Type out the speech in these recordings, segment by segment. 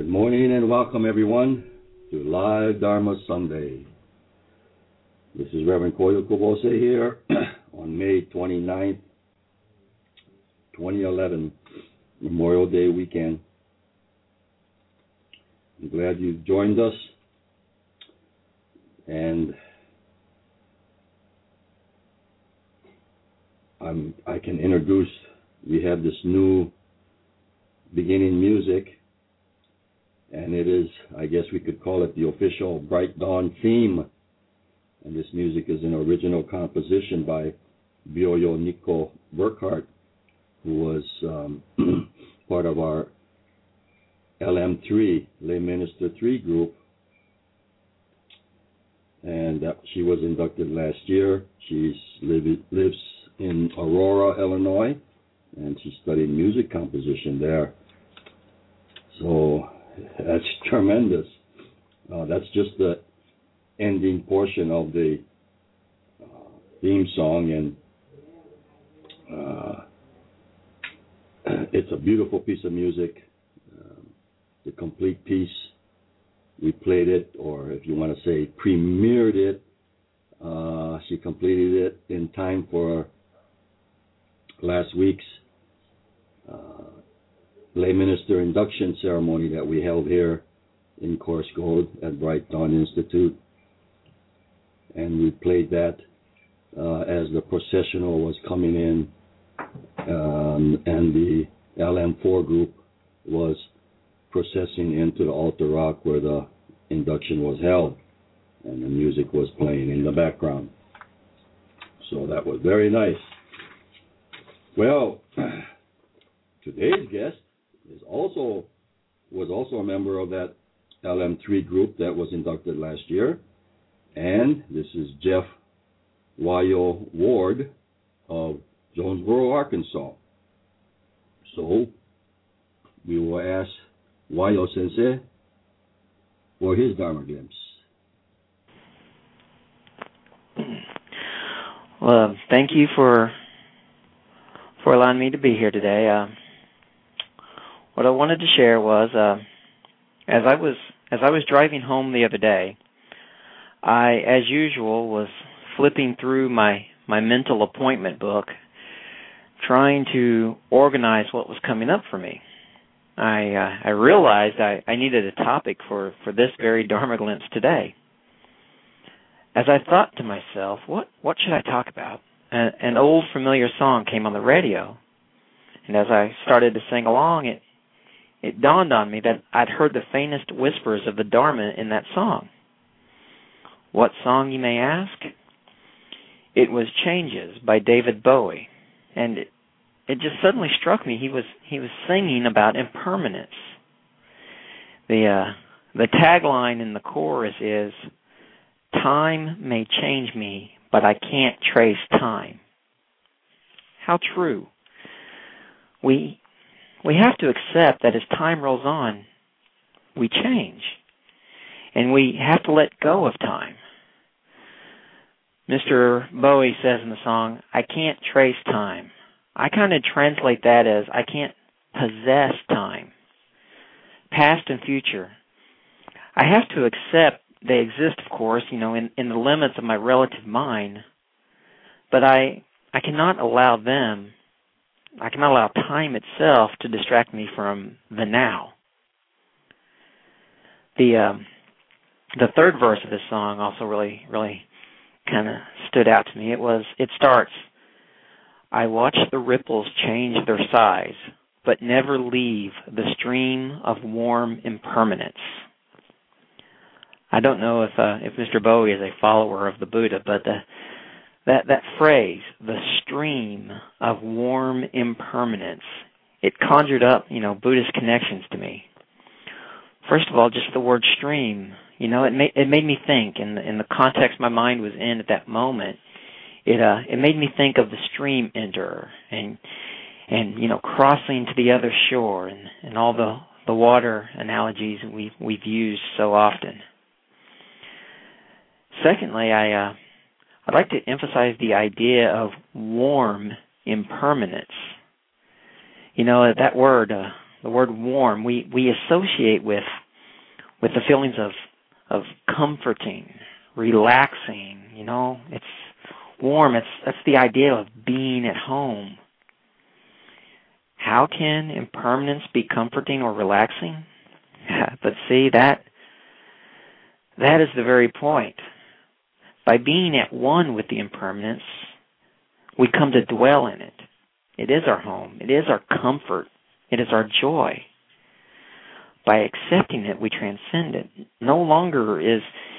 Good morning and welcome everyone to Live Dharma Sunday. This is Reverend Koyo Kubose here on May 29th, 2011, Memorial Day weekend. I'm glad you've joined us, and I can introduce, we have this new beginning music, and it is, I guess we could call it the official Bright Dawn theme. And this music is an original composition by Byoyo Nico Burkhart, who was part of our LM3, Lay Minister 3 group. And she was inducted last year. She lives in Aurora, Illinois, and she studied music composition there. So that's tremendous. That's just the ending portion of the theme song, and it's a beautiful piece of music. The complete piece. We played it, or if you want to say premiered it. She completed it in time for last week's lay minister induction ceremony that we held here in Coarse Gold at Bright Dawn Institute. And we played that as the processional was coming in, and the LM4 group was processing into the altar rock where the induction was held, and the music was playing in the background. So that was very nice. Well, today's guest was also a member of that LM3 group that was inducted last year, and this is Jeff Wayo Ward of Jonesboro, Arkansas. So we will ask Wayo Sensei for his Dharma glimpse. Well, thank you for allowing me to be here today. What I wanted to share was, as I was driving home the other day, I, as usual, was flipping through my mental appointment book, trying to organize what was coming up for me. I realized I needed a topic for this very Dharma glimpse today. As I thought to myself, what should I talk about? An old familiar song came on the radio, and as I started to sing along, it dawned on me that I'd heard the faintest whispers of the Dharma in that song. What song, you may ask? It was Changes by David Bowie, and it just suddenly struck me he was singing about impermanence. The tagline in the chorus is, "Time may change me, but I can't trace time." How true. We have to accept that as time rolls on, we change, and we have to let go of time. Mr. Bowie says in the song, "I can't trace time." I kind of translate that as, I can't possess time. Past and future. I have to accept they exist, of course, in the limits of my relative mind, but I cannot allow them, I cannot allow time itself to distract me from the now. The third verse of this song also really kind of stood out to me. It starts, "I watch the ripples change their size, but never leave the stream of warm impermanence." I don't know if Mr. Bowie is a follower of the Buddha, but that phrase, the stream of warm impermanence, it conjured up, Buddhist connections to me. First of all, just the word stream, it made me think in the context my mind was in at that moment. It made me think of the stream enterer and crossing to the other shore and all the water analogies we've used so often. Secondly, I'd like to emphasize the idea of warm impermanence. That word, the word warm, we associate with the feelings of comforting, relaxing. It's warm. That's the idea of being at home. How can impermanence be comforting or relaxing? But see, that is the very point. By being at one with the impermanence, we come to dwell in it. It is our home. It is our comfort. It is our joy. By accepting it, we transcend it. No longer is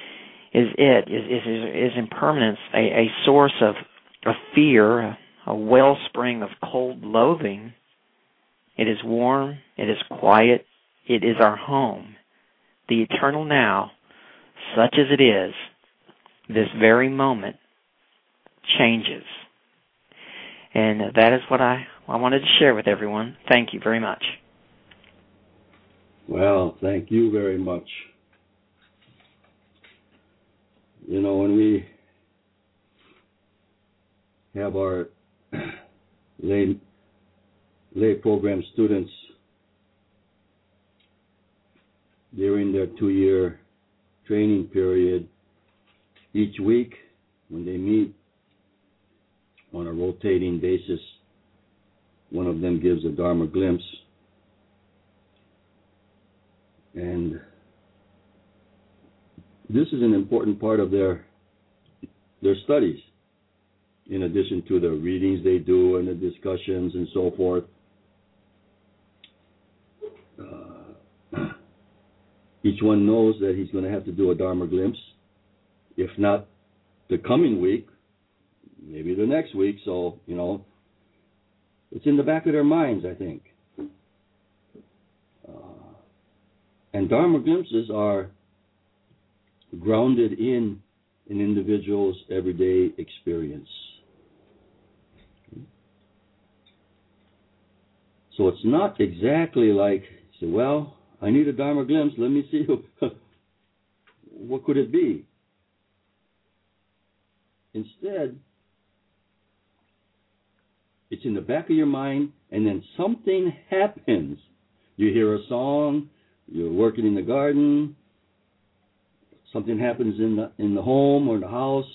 impermanence a source of fear, a wellspring of cold loathing. It is warm. It is quiet. It is our home. The eternal now, such as it is, this very moment, changes. And that is what I wanted to share with everyone. Thank you very much. Well, thank you very much. When we have our lay program students during their 2-year training period, each week when they meet on a rotating basis, one of them gives a Dharma glimpse. And this is an important part of their studies, in addition to the readings they do and the discussions and so forth. Each one knows that he's going to have to do a Dharma glimpse, if not the coming week, maybe the next week. So, it's in the back of their minds, I think. And Dharma glimpses are grounded in an individual's everyday experience. So it's not exactly like, say, well, I need a Dharma glimpse, let me see what could it be? Instead, it's in the back of your mind, and then something happens. You hear a song, you're working in the garden, something happens in the home or the house,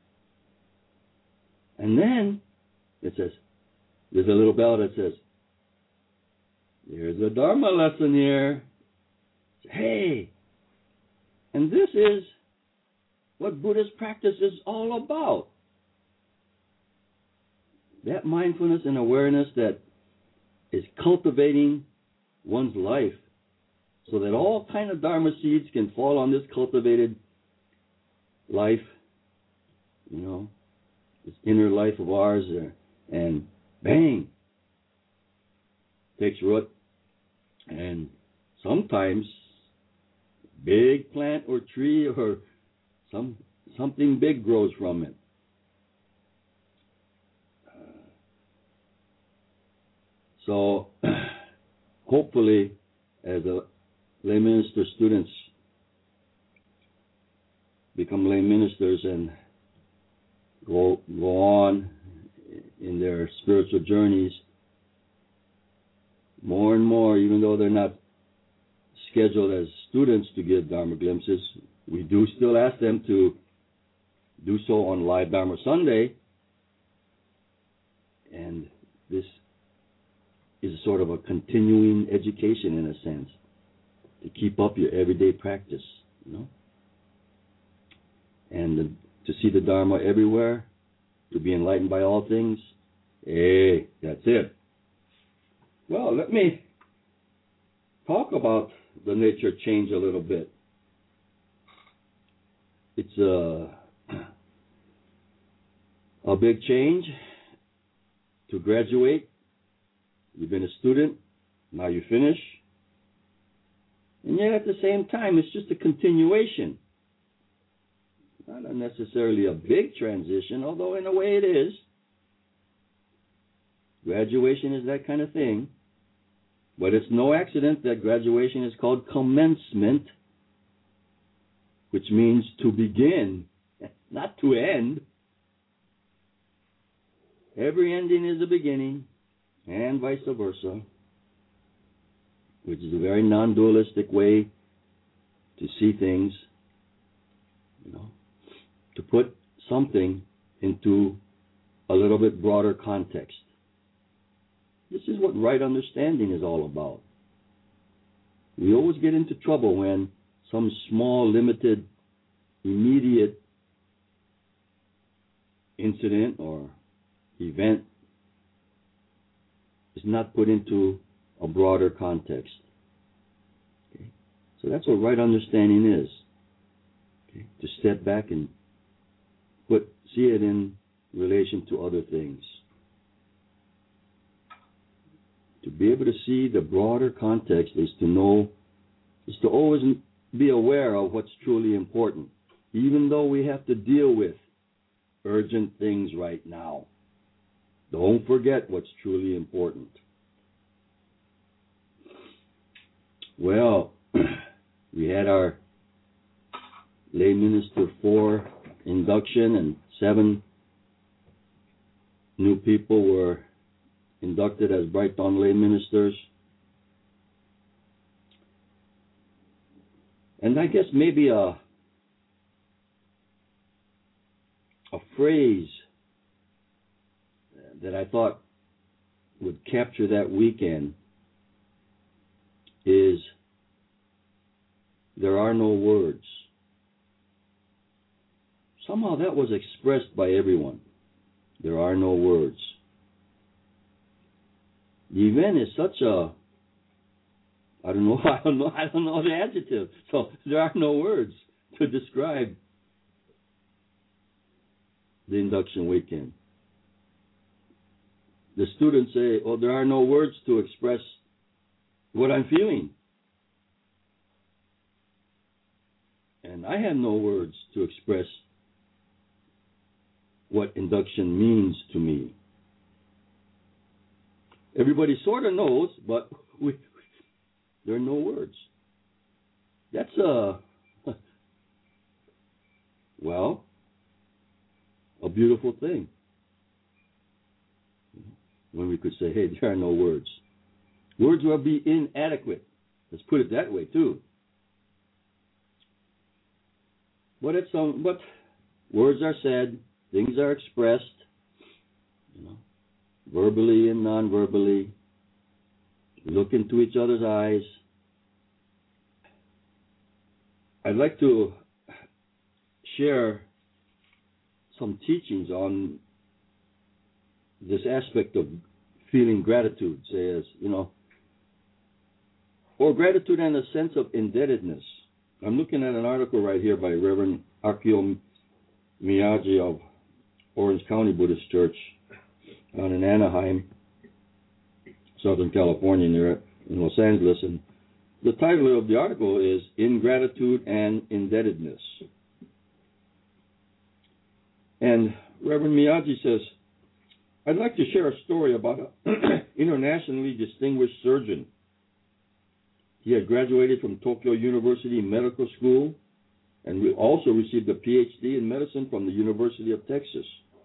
and then it says, there's a little bell that says, there's a Dharma lesson here. Hey, and this is what Buddhist practice is all about. That mindfulness and awareness that is cultivating one's life so that all kind of Dharma seeds can fall on this cultivated life, this inner life of ours, and bang, takes root, and sometimes big plant or tree or something big grows from it. So hopefully, as lay minister students become lay ministers and go on in their spiritual journeys, more and more, even though they're not scheduled as students to give Dharma glimpses, we do still ask them to do so on Live Dharma Sunday. And this is sort of a continuing education in a sense, to keep up your everyday practice, and to see the Dharma everywhere, to be enlightened by all things. Hey, that's it. Well, let me talk about the nature change a little bit. It's a big change to graduate. You've been a student, now you finish. And yet at the same time, it's just a continuation. Not necessarily a big transition, although in a way it is. Graduation is that kind of thing. But it's no accident that graduation is called commencement, which means to begin, not to end. Every ending is a beginning, and vice versa. which is a very non-dualistic way to see things, to put something into a little bit broader context. This is what right understanding is all about. We always get into trouble when some small, limited, immediate incident or event is not put into a broader context. Okay? So that's what right understanding is. Okay? To step back and see it in relation to other things. To be able to see the broader context is to always be aware of what's truly important, even though we have to deal with urgent things right now. Don't forget what's truly important. Well, we had our lay minister 4 induction, and 7 new people were inducted as Bright Dawn lay ministers. And I guess maybe a phrase that I thought would capture that weekend is, there are no words. Somehow that was expressed by everyone. There are no words. The event is such a, I don't know the adjective. So there are no words to describe the induction weekend. The students say, "Oh, there are no words to express what I'm feeling." And I have no words to express what induction means to me. Everybody sort of knows, but there are no words. That's a beautiful thing. When we could say, hey, there are no words. Words will be inadequate. Let's put it that way, too. But words are said, things are expressed, verbally and non-verbally. We look into each other's eyes. I'd like to share some teachings on this aspect of feeling gratitude, or gratitude and a sense of indebtedness. I'm looking at an article right here by Reverend Akio Miyagi of Orange County Buddhist Church down in Anaheim, Southern California, near in Los Angeles. And the title of the article is Ingratitude and Indebtedness. And Reverend Miyagi says, I'd like to share a story about an internationally distinguished surgeon. He had graduated from Tokyo University Medical School and we also received a PhD in medicine from the University of Texas.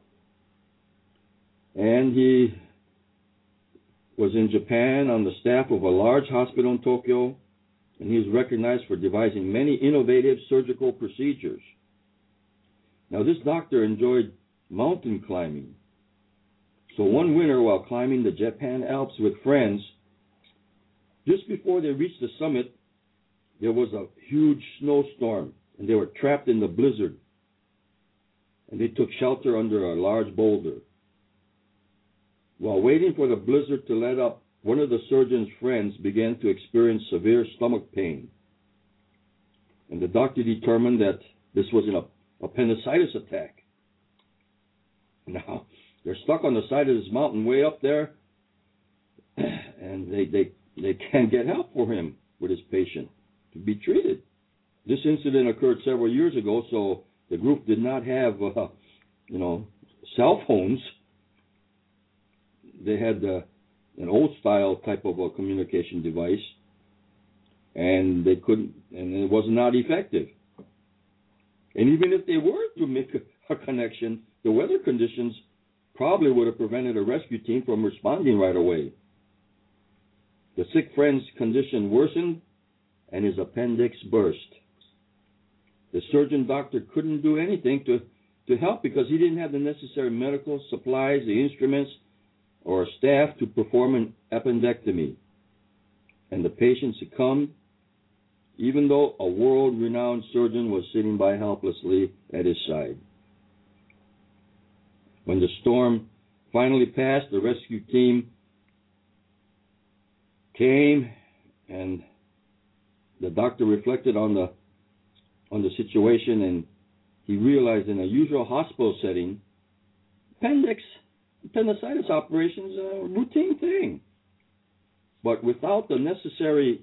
And he was in Japan on the staff of a large hospital in Tokyo, and he was recognized for devising many innovative surgical procedures. Now, this doctor enjoyed mountain climbing. So one winter, while climbing the Japan Alps with friends, just before they reached the summit, there was a huge snowstorm, and they were trapped in the blizzard. And they took shelter under a large boulder. While waiting for the blizzard to let up, one of the surgeon's friends began to experience severe stomach pain. And the doctor determined that this was an appendicitis attack. Now, they're stuck on the side of this mountain way up there, and they can't get help for him with his patient to be treated. This incident occurred several years ago, so the group did not have, cell phones. They had an old-style type of a communication device, and they couldn't, and it was not effective. And even if they were to make a connection, the weather conditions probably would have prevented a rescue team from responding right away. The sick friend's condition worsened and his appendix burst. The surgeon doctor couldn't do anything to help because he didn't have the necessary medical supplies, the instruments, or staff to perform an appendectomy. And the patient succumbed, even though a world-renowned surgeon was sitting by helplessly at his side. When the storm finally passed, the rescue team came, and the doctor reflected on the situation, and he realized in a usual hospital setting, appendicitis operation is a routine thing. But without the necessary,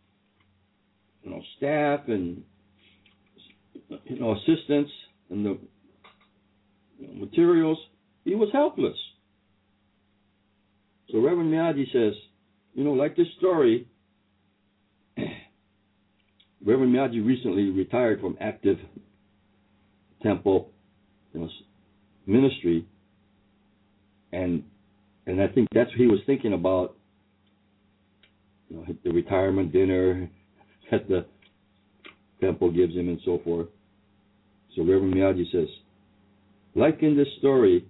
staff and assistance and the materials, he was helpless. So Reverend Miyagi says, like this story, Reverend Miyagi recently retired from active temple ministry, and I think that's what he was thinking about, the retirement dinner that the temple gives him and so forth. So Reverend Miyagi says, like in this story,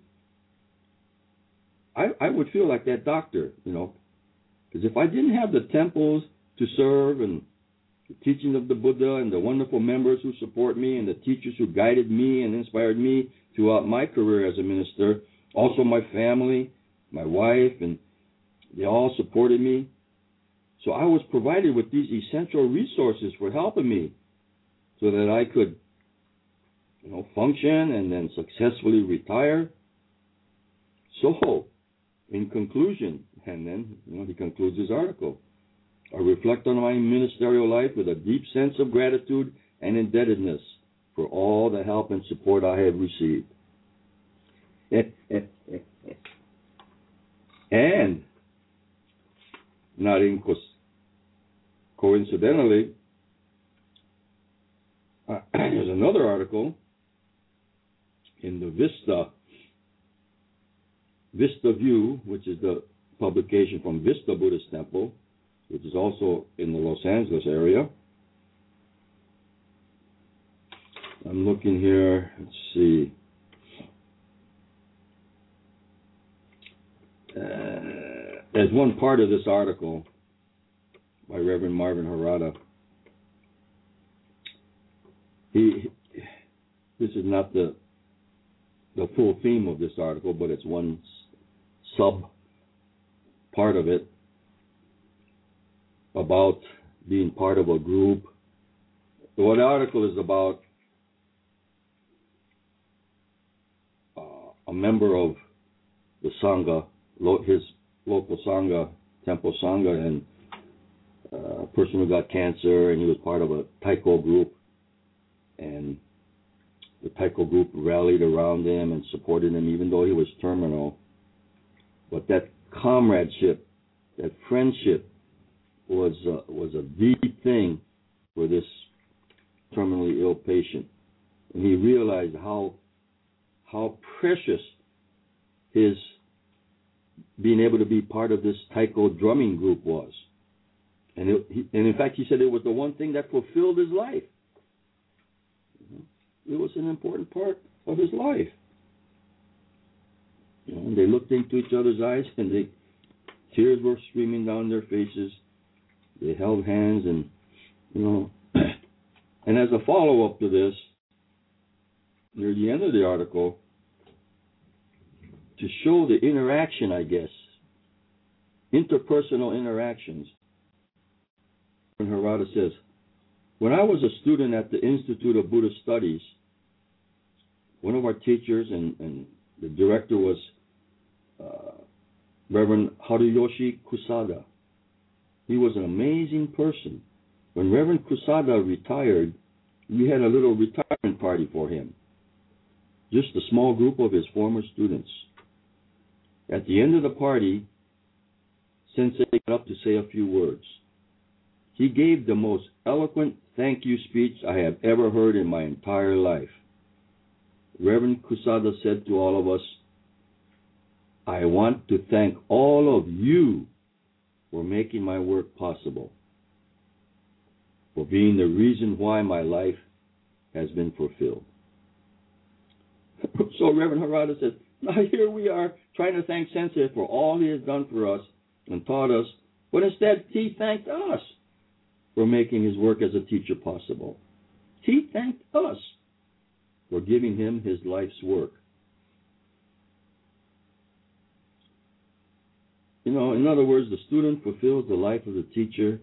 I would feel like that doctor, because if I didn't have the temples to serve and the teaching of the Buddha and the wonderful members who support me and the teachers who guided me and inspired me throughout my career as a minister, also my family, my wife, and they all supported me. So I was provided with these essential resources for helping me so that I could, function and then successfully retire. So, in conclusion, and then, he concludes his article, I reflect on my ministerial life with a deep sense of gratitude and indebtedness for all the help and support I have received. And, not coincidentally, there's another article in the Vista View, which is the publication from Vista Buddhist Temple, which is also in the Los Angeles area. I'm looking here, let's see. There's one part of this article by Reverend Marvin Harada. This is not the full theme of this article, but it's one sub part of it about being part of a group. So the article is about a member of the Sangha, his local Sangha, Temple Sangha, and a person who got cancer, and he was part of a Taiko group, and the Taiko group rallied around him and supported him even though he was terminal. But that comradeship, that friendship was a deep thing for this terminally ill patient. And he realized how precious his being able to be part of this Taiko drumming group was. And in fact, he said it was the one thing that fulfilled his life. It was an important part of his life. And they looked into each other's eyes, and tears were streaming down their faces. They held hands, and and as a follow-up to this, near the end of the article, to show the interaction, I guess, interpersonal interactions, Harada says, when I was a student at the Institute of Buddhist Studies, one of our teachers and the director was Reverend Haruyoshi Kusada. He was an amazing person. When Reverend Kusada retired, we had a little retirement party for him. Just a small group of his former students. At the end of the party, Sensei got up to say a few words. He gave the most eloquent thank you speech I have ever heard in my entire life. Reverend Kusada said to all of us, I want to thank all of you for making my work possible, for being the reason why my life has been fulfilled. So Reverend Harada says, now here we are trying to thank Sensei for all he has done for us and taught us, but instead he thanked us for making his work as a teacher possible. He thanked us for giving him his life's work. You know, in other words, the student fulfills the life of the teacher.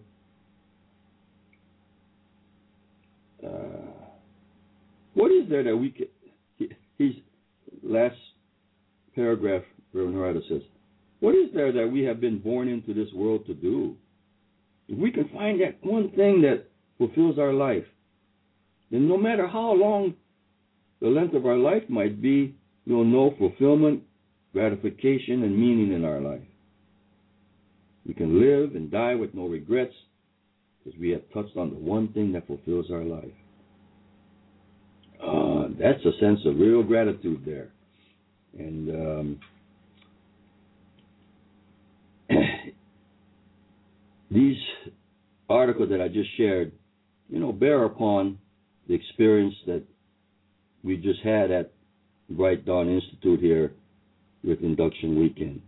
What is there that we can... He's last paragraph, Reverend Harada says, what is there that we have been born into this world to do? If we can find that one thing that fulfills our life, then no matter how long the length of our life might be, we'll know fulfillment, gratification, and meaning in our life. We can live and die with no regrets because we have touched on the one thing that fulfills our life. That's a sense of real gratitude there. And these articles that I just shared, you know, bear upon the experience that we just had at Bright Dawn Institute here with Induction Weekend.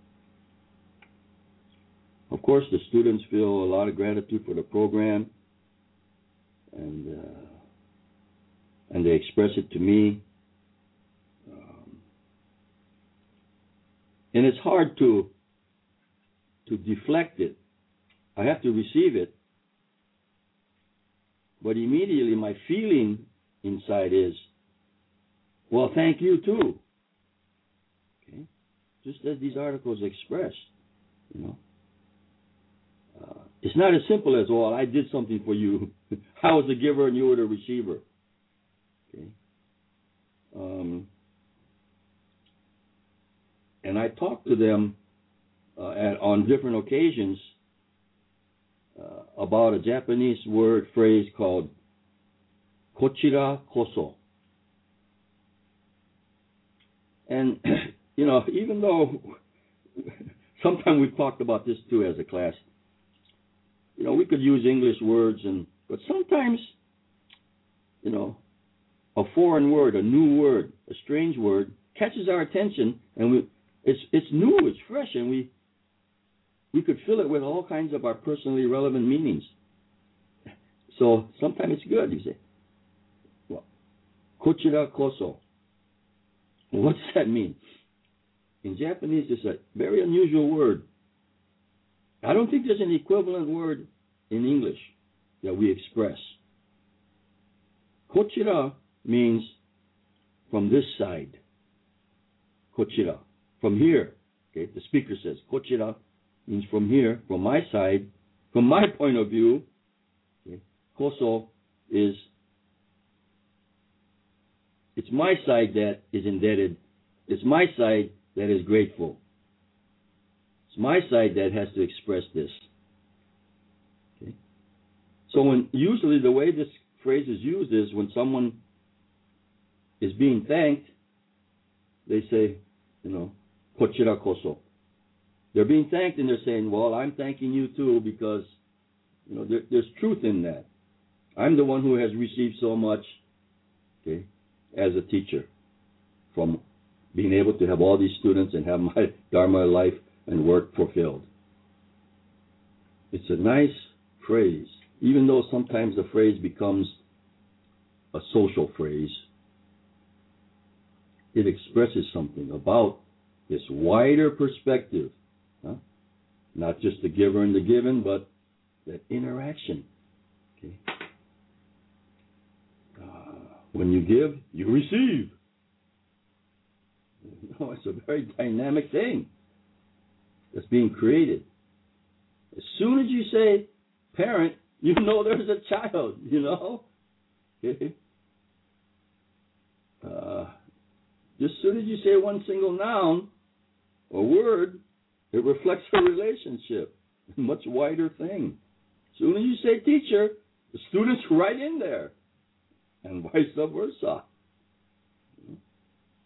Of course, the students feel a lot of gratitude for the program, and they express it to me. And it's hard to deflect it. I have to receive it. But immediately my feeling inside is, well, thank you too. Okay? Just as these articles express, you know. It's not as simple as, well, I did something for you. I was the giver and you were the receiver. Okay. And I talked to them on different occasions about a Japanese phrase called kochira koso. And, you know, even though sometimes we've talked about this too as a class, you know, we could use English words, but sometimes, you know, a foreign word, a new word, a strange word catches our attention, and it's new, it's fresh, and we could fill it with all kinds of our personally relevant meanings. So sometimes it's good. You say, well, kochira koso. What does that mean? In Japanese, it's a very unusual word. I don't think there's an equivalent word in English that we express. Kochira means from this side. Kochira, from here. Okay, the speaker says kochira means from here, from my side, from my point of view. Okay, koso is, it's my side that is indebted. It's my side that is grateful. It's my side that has to express this. Okay? So usually the way this phrase is used is when someone is being thanked, they say, you know, kochira koso. They're being thanked and they're saying, well, I'm thanking you too because, you know, there's truth in that. I'm the one who has received so much, okay, as a teacher, from being able to have all these students and have my Dharma life and work fulfilled. It's a nice phrase, even though sometimes the phrase becomes a social phrase. It expresses something about this wider perspective, huh? Not just the giver and the given, but that interaction. Okay. When you give, you receive. You know, it's a very dynamic thing that's being created. As soon as you say parent, you know there's a child, you know? Okay. Just as soon as you say one single noun or word, it reflects a relationship, a much wider thing. As soon as you say teacher, the student's right in there, and vice versa.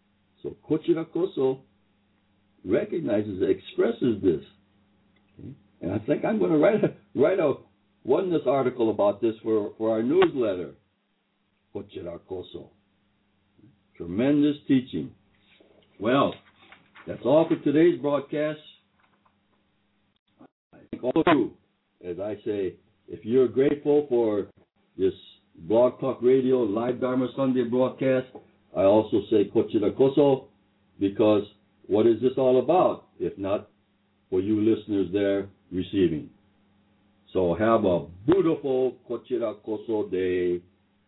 So kochira koso recognizes, expresses this. Okay? And I think I'm going to write a oneness article about this for our newsletter. Kochira Koso. Tremendous teaching. Well, that's all for today's broadcast. I thank all of you. As I say, if you're grateful for this Blog Talk Radio live Dharma Sunday broadcast, I also say Kochira Koso, because what is this all about if not for you listeners there receiving? So have a beautiful Kochira Koso day.